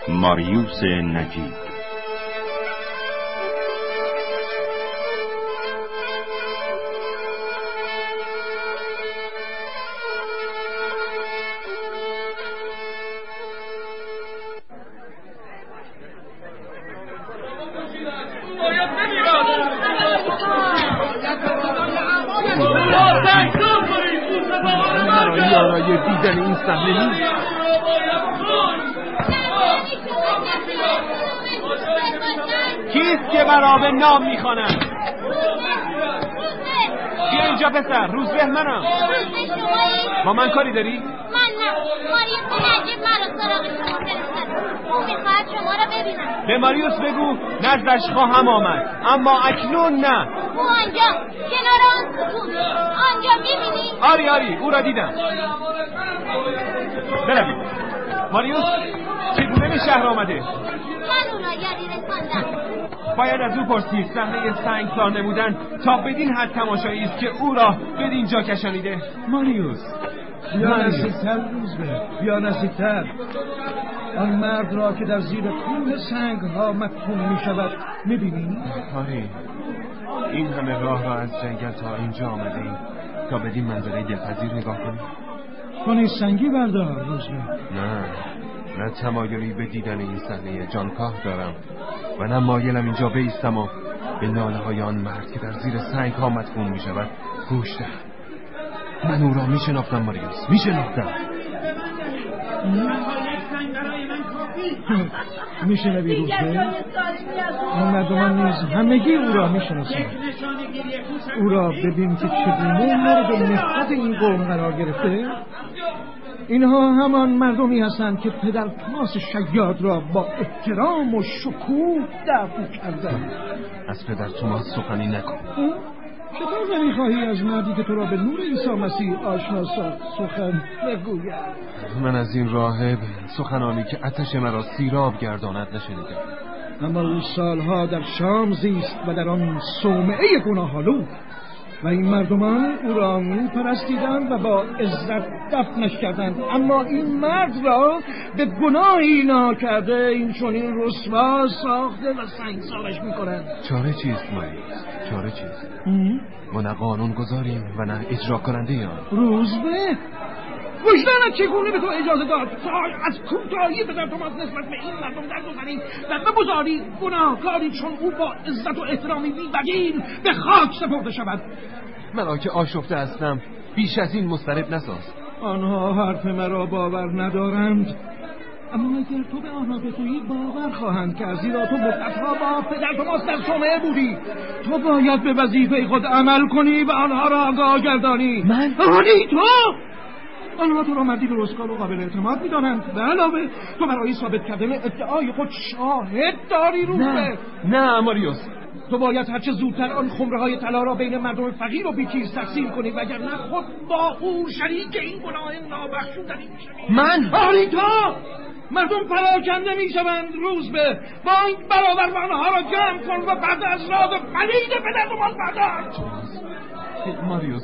ماریوس نجیب. دیدن این صحنه نیست. کیست که برا به نام میخوانم؟ بیا اینجا پسر. روزبه منم. با من کاری داری؟ من نه. ماریوس نجیب مرا سراغ شما فرستاد. او میخواهد شما را ببینم. به ماریوس بگو نزدش خواهم آمد، اما اکنون نه. او آنجا کنار آن ستون. آنجا میبینی؟ آری او را دیدم. برویم. ماریوس چگونه به شهر آمده؟ من او را یادی رساندم. باید از او پرسید. صحنه سنگسار نمودن تا بدین حد تماشایی است که او را بدین جا کشانیده. ماریوس بیا نزدیکتر. روزبه بیا نزدیکتر. آن مرد را که در زیر کوه سنگ ها مدفون می شود می بینی؟ آری، این همه راه را از جنگل تا اینجا آمده ایم تا بدین منظره دلپذیر نگاه کنیم. کنی سنگی بردار روزبه. نه تمایلی به دیدن این صحنه جانکاه دارم و نه مایلم اینجا بایستم و به ناله های آن مرد که در زیر سنگ ها مدفون می شود گوش دهم. من او را می شناختم ماریوس، می شناختم. می شنوی روزبه؟ این مردمان نیز همگی او را می شناسند. او را ببین که چگونه مورد نفرت این قوم قرار گرفته. اینها همان مردمی هستند که پدر توماس شیاد را با احترام و شکوه دفن کردند. از پدر توماس سخنی نکن. چطور نمیخواهی از مردی که تو را به نور عیسی مسیح آشنا ساخت سخن بگوید؟ من از این راهب سخنانی که آتش مرا سیراب گرداند نشنیدم. اما او سالها در شام زیست و در آن صومعه گناه‌آلود و این مردمان او را می‌پرستیدند و با عزت دفنش کردند. اما این مرد را به گناهی ناکرده این چنین رسوا ساخته و سنگسارش می‌کنند. چاره چیست ماریوس؟ چاره چیست؟ ما نه قانون گذاریم و نه اجرا کننده آن. روزبه وجدانت چگونه به تو اجازه داد تا از کوتاهی پدر توماس نسبت به این مردم درگذری و بگذاری گناهکاری چون او با عزت و احترامی بی‌بدیل به خاک سپرده شود؟ من که آشفته هستم بیش از این مضطرب نساز. آنها حرف مرا باور ندارند، اما اگر تو به آنها بگویی باور خواهند کرد، زیرا تو مدتها با پدر توماس در صومعه بودی. تو باید به وظیفه خود عمل کنی و آنها را آگاه گردانی. من؟ تو؟ آنها تو را مردی درستکار و قابل اعتماد می‌دانند. به علاوه تو برای ثابت کردن ادعای خود شاهد داری. روزبه نه ماریوس، تو باید هرچه زودتر آن خمره‌های طلا را بین مردم فقیر و بی‌چیز تقسیم کنی، وگرنه خود با او شریک این گناه نابخشودنی می‌شوی. من؟ تو مردم پراکنده می‌شوند. روزبه با این برابر آنها را جمع کن و بعد از راز پلید پدر توماس بردار. ماریوس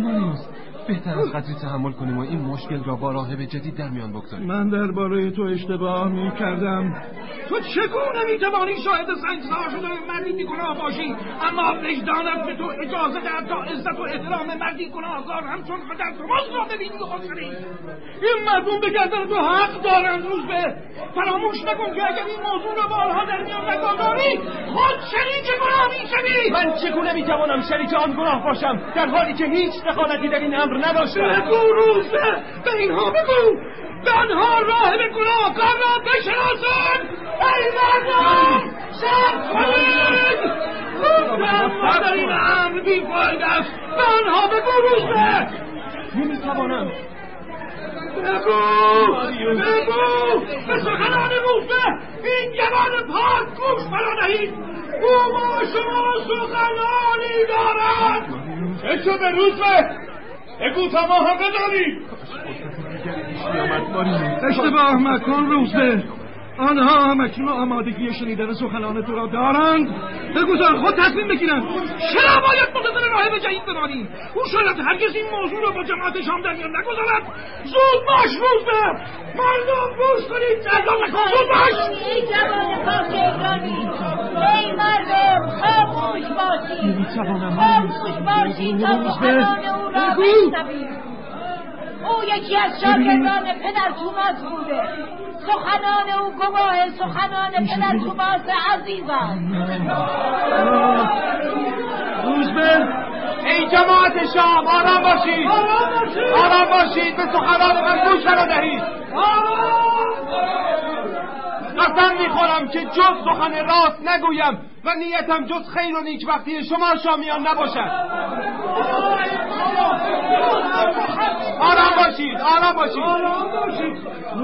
بهتر از قدری تحمل کنیم و این مشکل را با راهب جدید در میان بگذاریم. من درباره تو اشتباه می‌کردم. تو چگونه می‌توانی شاهد سنگسار شدن مردی بی‌گناه باشی اما وجدانت به تو اجازه دهد تا عزت و احترام مردی گناهکار همچون پدر توماس را ببینی و بخوری؟ این مردم به گردن تو حق دارند. روزبه فراموش نکن که اگر این موضوع را با آنها در میان نگذاری خود شریک گناه می‌شوی. من چگونه می‌توانم شریک آن گناه باشم در حالی که هیچ دخالتی در این امر نداشتم؟ بگو روزبه، به اینها بگو، به آنها راهب گناهکار را بشناسند. ای مردم شب کنید. روزبه در این امر بی‌فایده است. به آنها بگو روزبه. نمی‌توانم. بگو به سخنان روزبه این جوان پاک گوش فرادهید. او با شما سخنانی دارد. چه شده روزبه؟ بگو تا ما هم بدانیم. اشتباه مکن روزبه. آنها همکنون آمادگی شنیدن سخنان تو را دارند. بگذار خود تصمیم بگیرند. چرا باید منتظر راهب جدید بمانیم؟ او شاید هرگز این موضوع را با جماعت شام در میان نگذارد. زود باش روزبه، مردم گوش کنید. زود باش. ای جوان پاک ایرانی، ای مردم خاموش باشید. خاموش باشید تا سخنان او را بشنوید. او یکی از شاگردان پدر توماس بوده. سخنان او گواه سخنان پدر توماس عزیز است. روزبه، ای جماعت شام، آرام باشید. آرام باشید، به سخنان من گوش ندهید. قسم میخورم که جز سخن راست نگویم و نیتم جز خیر و نیکبختی شما شامیان نباشد. آرام باشید، آرام باشید.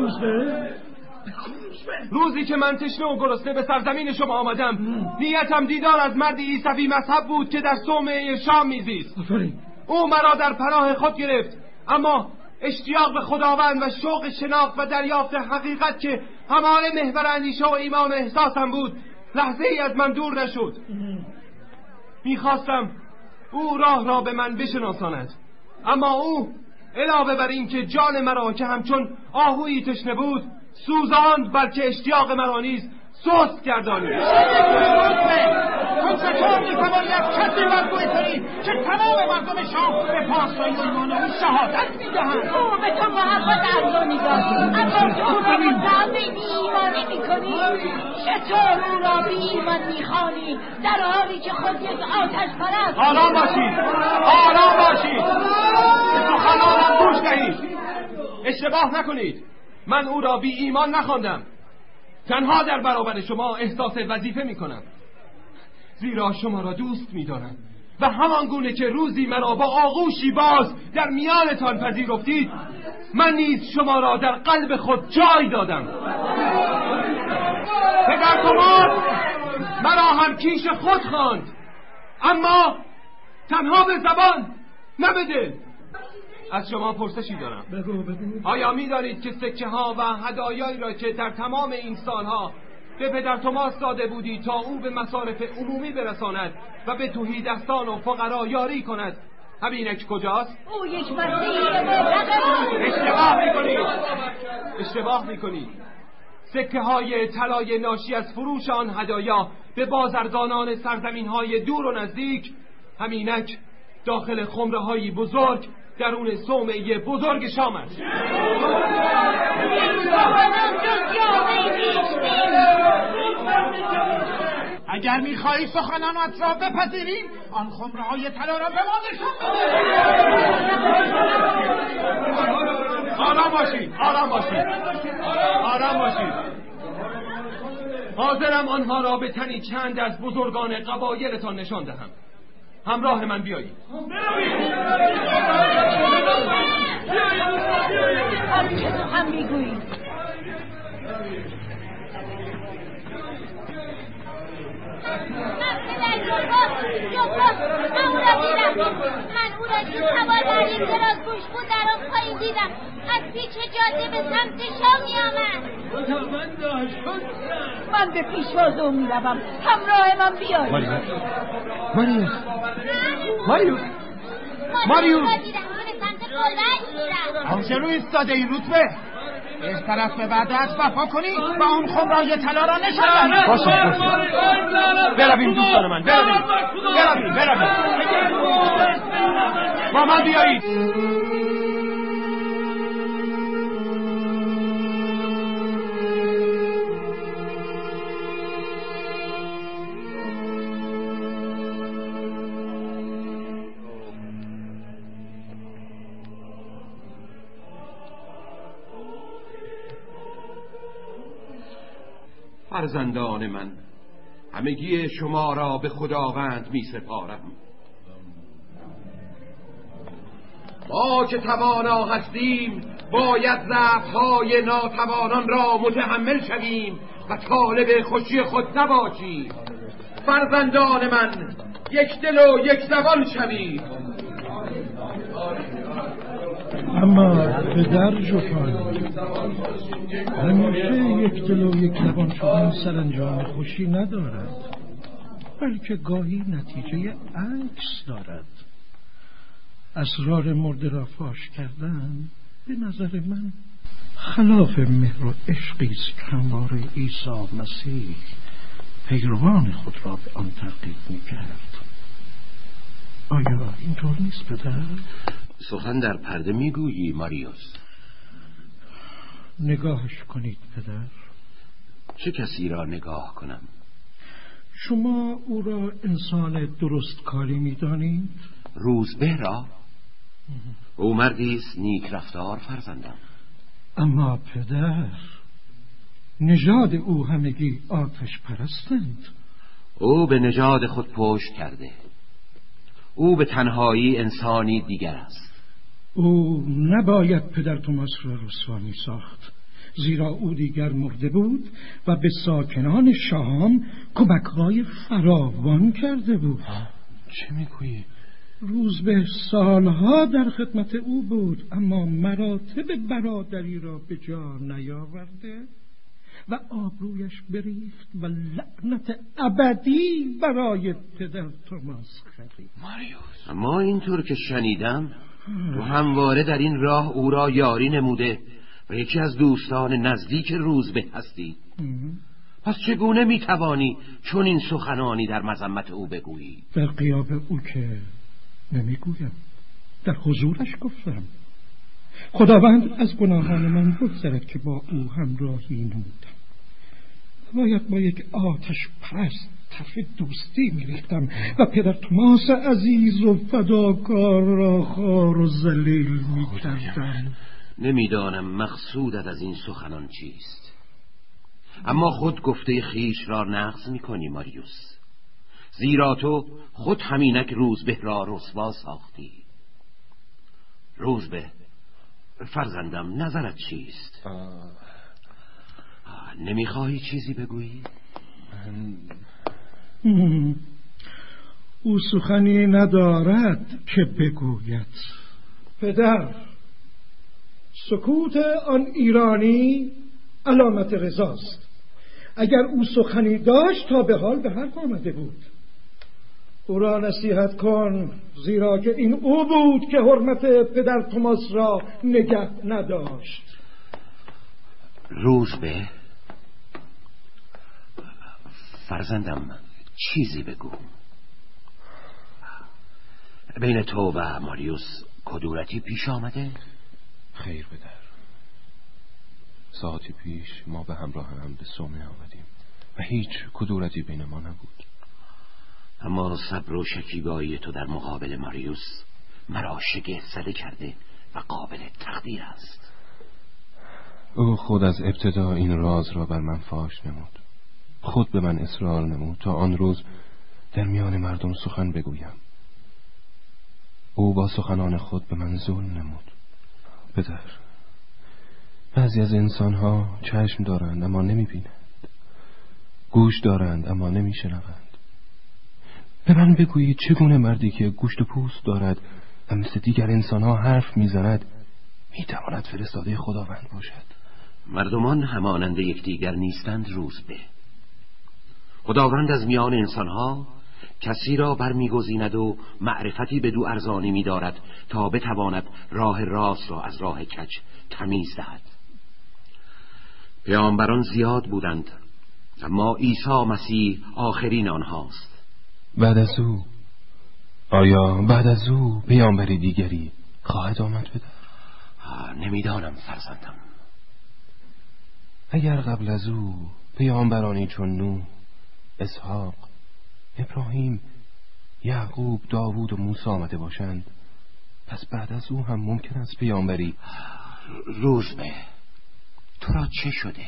روزی که من تشنه و گرسنه به سرزمین شما آمدم، نیتم دیدار از مردی عیسوی مذهب بود که در صومعه شام میزیست. او مرا در پناه خود گرفت، اما اشتیاق به خداوند و شوق شناخت و دریافت حقیقت که هماره محور اندیشه و ایمان احساسم بود، لحظه ای از من دور نشد. میخواستم او راه را به من بشناساند، اما او علاوه بر این که جان مرا که همچون آهویی تشنه بود سوزاند، بلکه اشتیاق مرا نیز سست گردانید. تو چطور میتوانی از کسی برگوی کنی که تمام مردم شام به پاسداری ایمان او شهادت میدهند؟ او به تو محبت ارزانی داد، اما تو او را متهم به ایمانی میکنی. چطور او را به ایمان میخوانی در حالی که خود یک آتش پرست؟ آرام باشید، آرام باشید، به سخنانم گوش دهید. اشتباه نکنید، من او را بی ایمان نخواندم. تنها در برابر شما احساس وظیفه میکنم، زیرا شما را دوست میدارم و همان گونه که روزی مرا با آغوشی باز در میانتان پذیرفتید، من نیز شما را در قلب خود جای دادم. پدر توماس مرا هم کیش خود خواند، اما تنها به زبان نه به دل. از شما پرسشی دارم. بگو. آیا می‌دانید که سکه ها و هدایایی را که در تمام این سالها به پدر توماس داده بودی تا او به مصارف عمومی برساند و به تهیدستان و فقرا یاری کند، همینک کجاست؟ او یک مسیح معتقد. اشتباه میکنید. سکه های طلای ناشی از فروش آن هدایا به بازرگانان سرزمین های دور و نزدیک، همینک داخل خمره های بزرگ درون صومعه بزرگ شام است. اگر میخواهی سخنانت را بپذیریم، آن خمره های طلا را به ما نشان. آرام باشید، آرام باشید، آرام باشید. حاضرم آنها را به تنی چند از بزرگان قبایلتان نشان دهم. همراه من بیایید. آن که تو هم میگویی. من او را که سوار بر یک دراز گوش بود در آن پایین دیدم. از پیچ جاده به سمت شام میآمد. من به پیشواز او میروم، همراه من بیایید. ماریوس آنچه ایستاده ای رتبه؟ از طرف به بعد از وفا کنی و اون خمرای طلا را نشان دهی. باشید. برویم دوستان من، برویم. با من بیایید. فرزندان من، همگی شما را به خداوند می سپارم. ما که توانا هستیم باید ضعف‌های ناتوانان را متحمل شویم و طالب خوشی خود نباشیم. فرزندان من، یک دل و یک زبان شوید. اما پدر جوفانی، همیشه یک دل و یک لبان شدن سرانجام خوشی ندارد، بلکه گاهی نتیجه عکس دارد. اسرار مرده را فاش کردن به نظر من خلاف مهر و عشقی است که همواره عیسی مسیح پیروان خود را به آن ترغیب می‌کرد. آیا اینطور نیست پدر؟ سخن در پرده میگویی ماریوس. نگاهش کنید پدر. چه کسی را نگاه کنم؟ شما او را انسان درست کاری می‌دانید؟ روزبه را؟ او مردی است نیک رفتار فرزندم. اما پدر، نژاد او همگی آتش پرستند. او به نژاد خود پشت کرده. او به تنهایی انسانی دیگر است. او نباید پدر توماس را رسوا می‌ساخت، زیرا او دیگر مرده بود و به ساکنان شام کمک‌های فراوان کرده بود. چه میگویی؟ روزبه سالها در خدمت او بود، اما مراتب برادری را به جا نیاورده و آبرویش بریخت و لعنت ابدی برای پدر توماس خرید. ماریوس، اما اینطور که شنیدم تو همواره در این راه او را یاری نموده و یکی از دوستان نزدیک روزبه هستی. پس چگونه میتوانی چون این سخنانی در مذمت او بگویی؟ در غیاب او که نمیگویم، در حضورش گفتم. خداوند از گناهان من بگذرد که با او همراهی نمودم. باید با یک آتش پرست طرف دوستی میریختم و پدر توماس عزیز و فداکار را خوار و ذلیل میکردم. نمیدانم مقصودت از این سخنان چیست، اما خود گفته خیش را نقض میکنی ماریوس، زیرا تو خود همینک روزبه را رسوا ساختی. روزبه فرزندم، نظرت چیست؟ نمیخواهی چیزی بگویی؟ او سخنی ندارد که بگوید. پدر، سکوت آن ایرانی علامت رضاست. اگر او سخنی داشت تا به حال به حرف آمده بود. او را نصیحت کن، زیرا که این او بود که حرمت پدر توماس را نگه نداشت. روزبه فرزندم، چیزی بگو. بین تو و ماریوس کدورتی پیش آمده؟ خیر پدر، ساعتی پیش ما به همراه هم به صومعه آمدیم و هیچ کدورتی بین ما نبود. اما صبر و شکیبایی تو در مقابل ماریوس مرا شگفت زده کرده و قابل تقدیر است. او خود از ابتدا این راز را بر من فاش نمود، خود به من اصرار نمود تا آن روز در میان مردم سخن بگویم. او با سخنان خود به من ظلم نمود. پدر، بعضی از انسانها چشم دارند اما نمی بینند، گوش دارند اما نمی شنوند. به من بگویید چگونه مردی که گوشت و پوست دارد و مثل دیگر انسانها حرف میزند میتواند فرستاده خداوند باشد؟ مردمان همانند یکدیگر نیستند روزبه. خداوند از میان انسانها کسی را برمیگزیند و معرفتی بدو ارزانی می‌دارد تا بتواند راه راست را از راه کج تمیز دهد. پیامبران زیاد بودند، اما عیسی مسیح آخرین آنهاست. بعد از او پیامبری دیگری خواهد آمد پدر؟ نمیدانم فرزندم. اگر قبل از او پیامبرانی چون نوح، اسحاق، ابراهیم، یعقوب، داوود و موسی آمده باشند، پس بعد از او هم ممکن است پیامبری. روزبه، تو را چه شده؟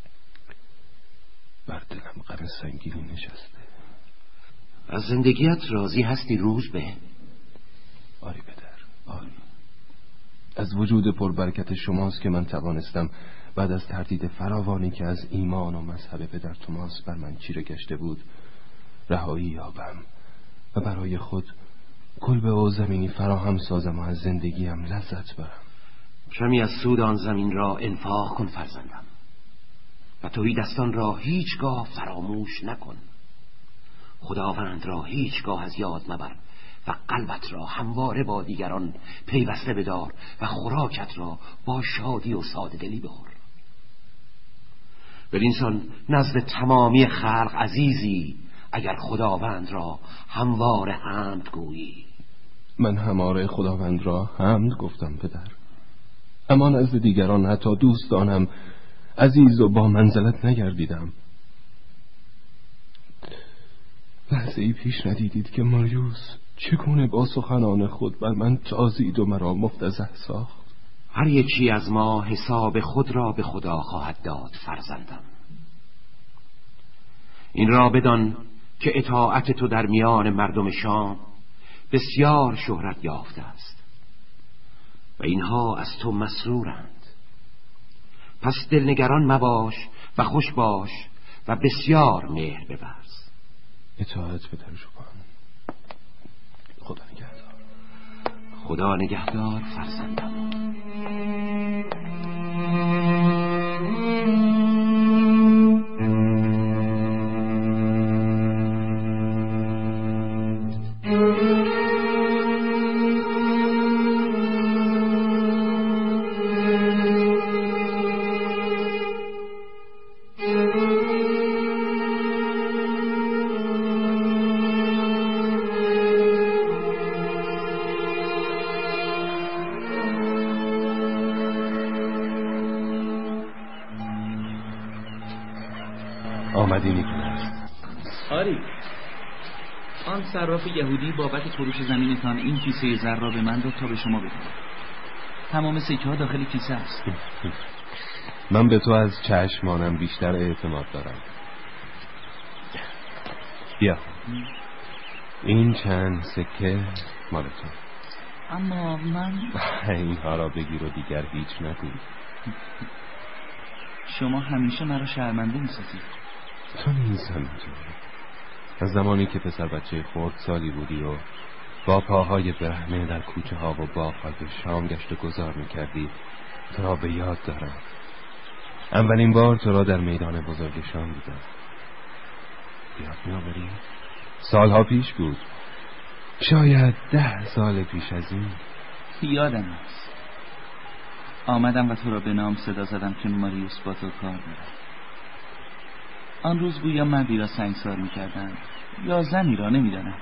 بر دلم غم سنگینی نشسته. از زندگیت راضی هستی روزبه؟ آری پدر، آری. از وجود پربرکت شماست که من توانستم بعد از تردید فراوانی که از ایمان و مذهب پدر توماس بر من چیره گشته بود رهایی یابم و برای خود کلبه و زمینی فراهم سازم و از زندگیم لذت برم. کمی از سود آن زمین را انفاق کن فرزندم و تهیدستان را هیچگاه فراموش نکن. خداوند را هیچگاه از یاد مبر و قلبت را همواره با دیگران پیوسته بدار و خوراکت را با شادی و ساده‌دلی بخور. بدینسان نزد تمامی خلق عزیزی اگر خداوند را همواره حمد گویی. من همواره خداوند را حمد گفتم پدر، اما نزد دیگران حتی دوستانم عزیز و با منزلت نگردیدم. لحظه‌ای پیش ندیدید که ماریوس چگونه با سخنان خود بر من تازید و مرا مفتضح ساخت؟ هر یکی از ما حساب خود را به خدا خواهد داد فرزندم. این را بدان که اطاعت تو در میان مردم شام بسیار شهرت یافته است و اینها از تو مسرورند. پس دلنگران مباش و خوش باش و بسیار مهر بورز. اطاعت پدر جوان. خدا نگهدار. خدا نگهدار فرزندم. آمدی نیکولاس. آری، آن صراف یهودی بابت فروش زمینتان این کیسه زر را به من داد تا به شما بدم. تمام سکه ها داخل کیسه است. من به تو از چشمانم بیشتر اعتماد دارم. بیا، این چند سکه مال تو. اما من اینها را بگیر و دیگر هیچ نگوی. شما همیشه مرا شرمنده می‌سازید. تو نیز همینطوری. از زمانی که پسر بچه خردسالی بودی و با پاهای برهنه در کوچه ها و باغ‌های شام گشت و گذار می‌کردی تو را به یاد دارم. اولین بار تو را در میدان بزرگ شام دیدم. یاد می‌آوری؟ سالها پیش بود، شاید 10 سال پیش از این. یادم است. آمدم و تو را به نام صدا زدم که ماریوس با تو کار دارد. آن روز گویا مردی را سنگسار می‌کردند یا زنی را، نمی‌دانم.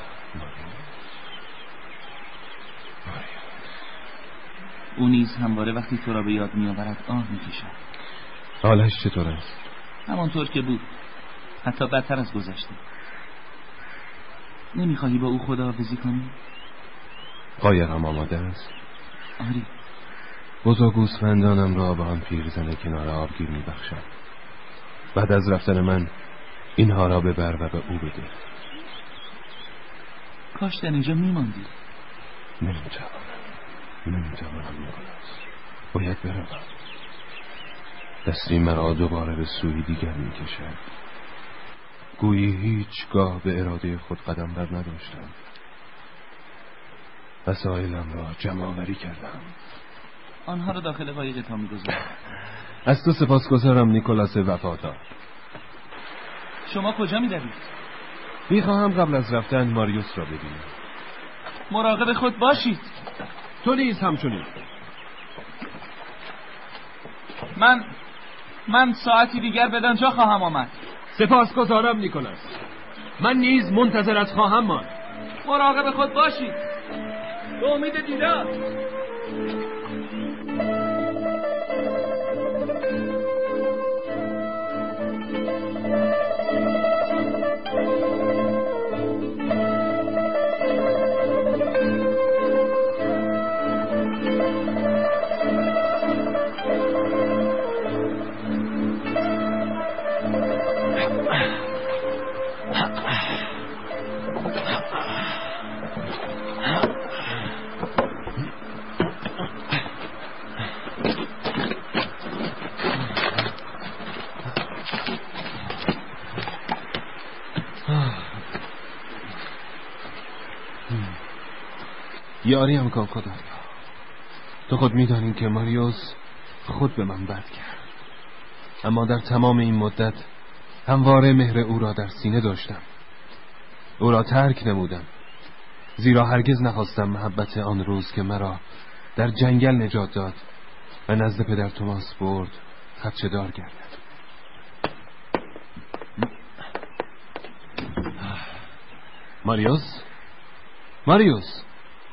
او نیز همواره وقتی تو را به یاد می‌آورد آه می‌کشد. حالش چطور است؟ همانطور که بود، حتی بدتر از گذشته. نمی‌خواهی با او خداحافظی کنی؟ قایقم آماده است. آری. بزا گوسفندانم را با هم پیرزن کنار آبگیر می‌بخشم. بعد از رفتن من اینها را ببر و به او بده. کاش در اینجا میماندی. نمیتوانم نیکولاس. باید بروم. دستی مرا دوباره به سوی دیگر میکشد. گویی هیچگاه به اراده خود قدم بر نداشتم. وسایلم را جمع آوری کردم. آنها را داخل قایقتان میگذارم. از تو سپاسگزارم نیکولاس وفادار. شما کجا میروید؟ میخواهم قبل از رفتن ماریوس را ببینم. مراقب خود باشید. تو نیز همچنین. من ساعتی دیگر بدانجا خواهم آمد. سپاسگزارم نیکولاس. من نیز منتظرت خواهم ماند. مراقب خود باشید. به امید دیدار. یاری هم کن خدا. تو خود می‌دانی که ماریوس خود به من بد کرد، اما در تمام این مدت همواره مهر او را در سینه داشتم. او را ترک نمودم، زیرا هرگز نخواستم محبت آن روز که مرا در جنگل نجات داد و نزد پدر توماس برد خدشه‌دار گردد. ماریوس؟ ماریوس؟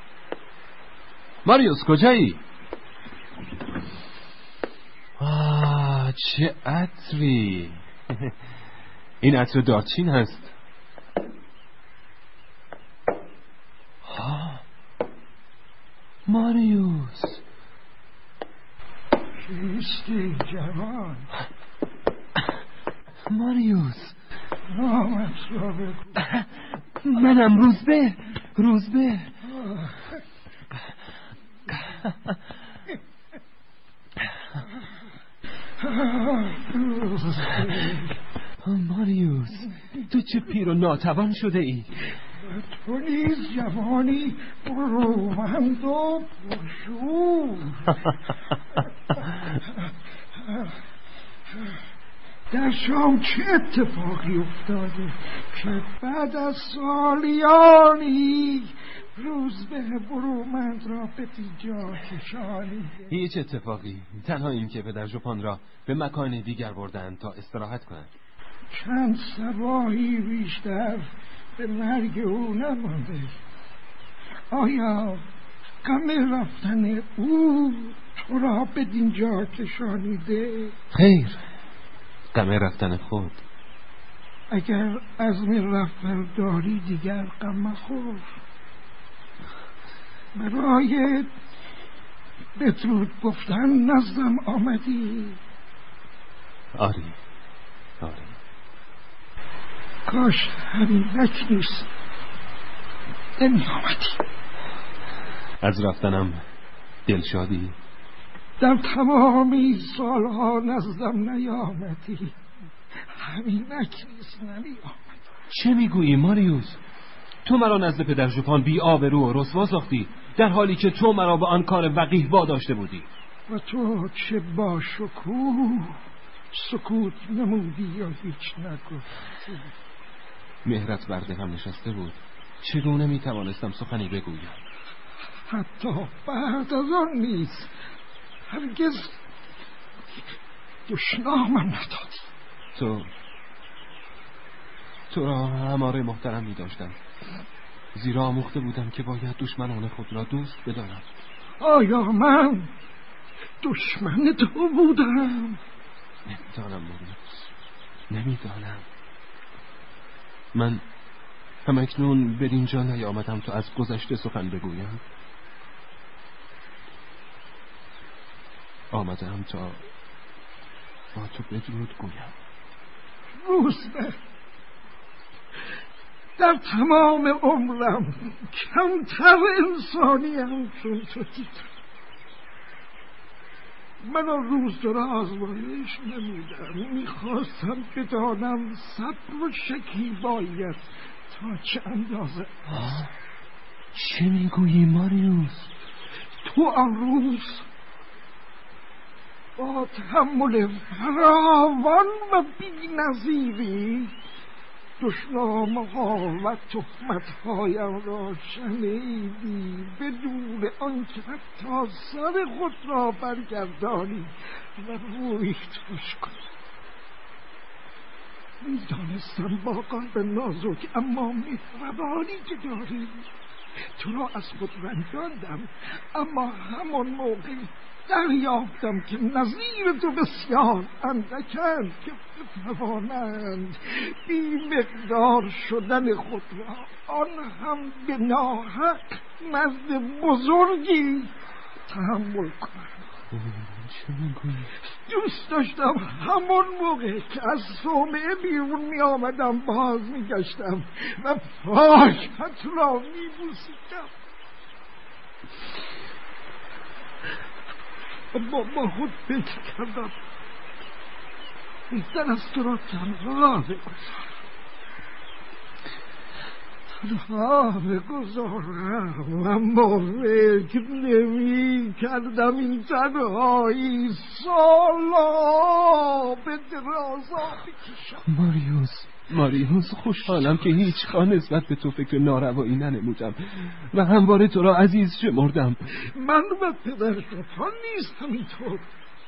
ماریوس کجایی؟ چه عطری! این عطر دارچین هست. ماریوس کیستی جوان؟ ماریوس نامت را بگو. منم روزبه. روزبه ماریوس تو چه پیر و ناتوان شده ای؟ تو نیز جوانی برومند و پرشور. در شام چه اتفاقی افتاده که بعد از سالیانی روزبه برومند را به دیجا کشانیده؟ هیچ اتفاقی، تنها این که پدر ژوپان را به مکان دیگر بردند تا استراحت کنند. چند صباحی بیشتر به مرگ او نمانده. آیا غم رفتن او تو را به دینجا کشانیده؟ خیر، غم رفتن خود. اگر عزم رفتن داری دیگر غم مخور. برای بدرود گفتن نزدم آمدی. آری. کاش همینک نیست نمی آمدی. از رفتنم دلشادی؟ در تمام این سالها نزدم نیامدی. همینک نیست نمی آمدی. چه میگویی ماریوس؟ تو مرا نزد پدر ژوپان بی آبرو و رسوا ساختی، در حالی که تو مرا به آن کار وقیح واداشته بودی. و تو چه با شکوه سکوت نمودی یا هیچ نگفتی؟ مهرت بر دلم نشسته بود، چگونه میتوانستم سخنی بگویم؟ حتی بعد از آن نیز هرگز دشنامم ندادی. تو را هماره محترم می داشتم، زیرا آموخته بودم که باید دشمنان خود را دوست بدارم. آیا من دشمن تو بودم؟ نمیدانم ماریوس، نمیدانم. من همکنون به اینجا نیامدم تا از گذشته سخن بگویم. آمدم تا با تو بدرود گویم. روزبه، در تمام عمرم کمتر انسانیم چون تو دیدم. من آن روز تو را آزمایش نمودم، میخواستم بدانم صبر و شکیبایت تا چه اندازه. چه میگویی ماریوس؟ تو آن روز با تحمل فراوان و بی نظیری دشنامه‌ها و تهمت‌هایم را شنیدی، بدون آنکه حتی سر خود را برگردانی و روی ترش کنی. می‌دانستم با قلب نازک اما مهربانی که داری تو را از خود رنجاندم، اما همان موقع دریافتم که نظیر تو بسیار اندکند که بتوانند بی مقدار شدن خود را، آن هم به ناحق، نزد بزرگی تحمل کنند. دوست داشتم همان موقع که از صومعه بیرون می آمدم باز می گشتم و پاکت را می بوسیدم، اما با خود فکر کردم بهتر از تو را تنها بگذارم. تنها بگذارم، اما فکر نمی کردم این تنهایی سالا به درازا بکشم. ماریوس خوشحالم که هیچگاه نسبت به تو فکر ناروایی ننمودم و همواره تو را عزیز شمردم. من و پدر تو نیستم اینطور.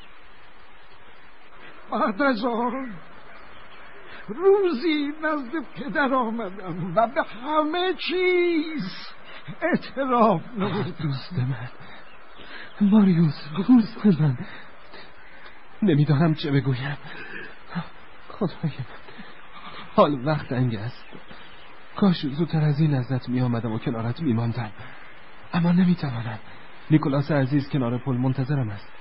بعد از آن روزی نزد پدر آمدم و به همه چیز اعتراف نمودم. دوست من ماریوس، دوست من، نمیدانم چه بگویم. خدای من، حال وقت تنگ است. کاش زودتر از این ازت می آمدم و کنارت می ماندم، اما نمیتوانم. نیکولاس عزیز کنار پل منتظرم است.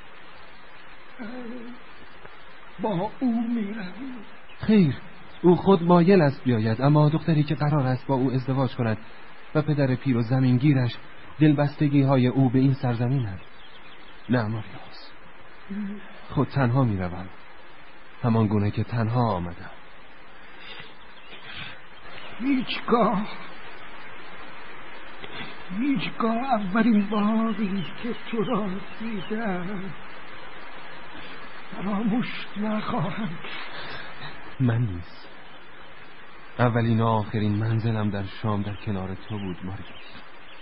با او میروی؟ خیر، او خود مایل است بیاید، اما دختری که قرار است با او ازدواج کند و پدر پیر و زمینگیرش دلبستگی های او به این سرزمین است. نه ماریوس، خود تنها میروم، همان گونه که تنها آمدم. هیچگاه اولین باری که تو را دیدم فراموش نخواهم. من نیست. اولین و آخرین منزلم در شام در کنار تو بود ماریوس.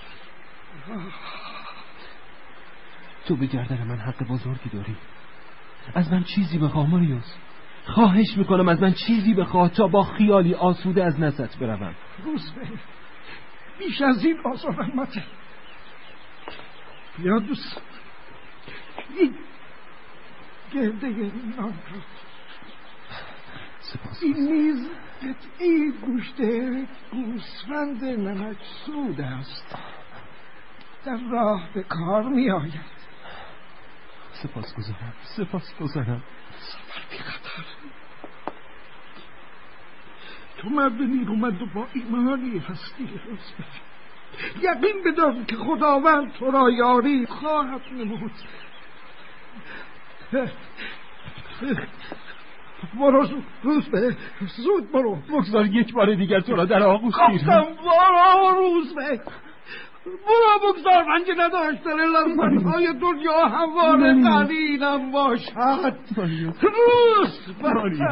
تو به گردن من حق بزرگی داری. از من چیزی بخواه ماریوس، خواهش میکنم از من چیزی بخواه تا با خیالی آسوده از نزدت بروم. روزبه، بیش از این آزارم مده. بیا دوست، این گرده نان را. سپاس. این نیز قطعی گوشت گوسفند نمک سود است، در راه به کار می آید. سپاس گذارم. سفر بی خطر. تو مرد نیرومند و با ایمانی هستی روزبه. یقین بدان که خداوند تو را یاری خواهد نمود. برو روزبه، زود برو. بگذار یک بار دیگر تو را در آغوش گیرم. برو روزبه، برو. بگذار من که نداشتن لذتهای دنیا همواره قلیلم باشد. روزبه،